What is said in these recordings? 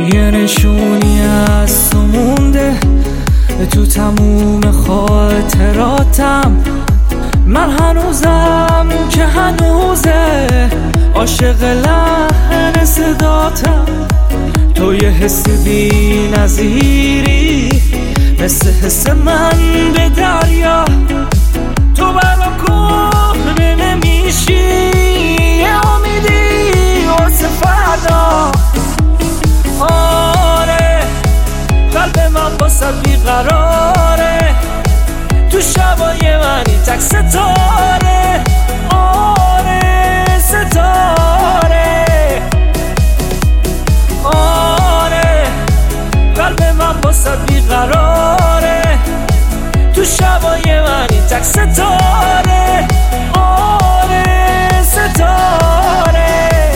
یه نشونی از تو مونده تو تموم خاطراتم. من هنوزم که هنوزه عاشق لحن صداتم. تو یه حس بی نظیری مثل حس من به دریا. تو برا کوه نمیشی یه امیدی واسه فردا. آره قلب من باسه بیقراره تو شبای منی تک ستاره. آره ستاره. آره قلب من باسه بیقراره تو شبای منی تک ستاره. آره ستاره.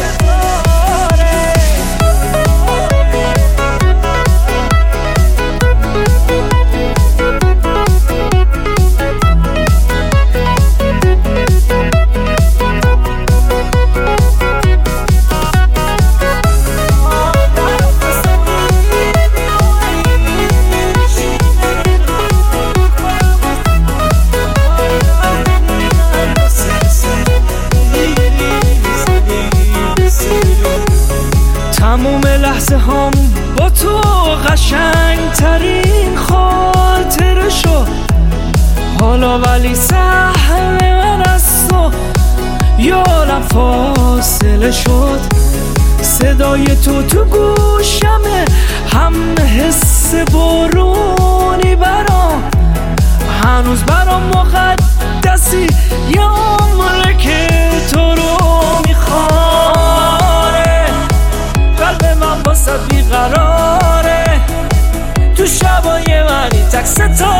تموم لحظه هم با تو قشنگ ترین خاطره شد. حالا ولی سهم من از تو یادم فاصله شد. صدای تو گوشمه هم حس بارونی برام. هنوز برام مقدسی یه عمره که تو رو میخوام. قلب من باسه بیقراره تو شبای منی تک ستاره.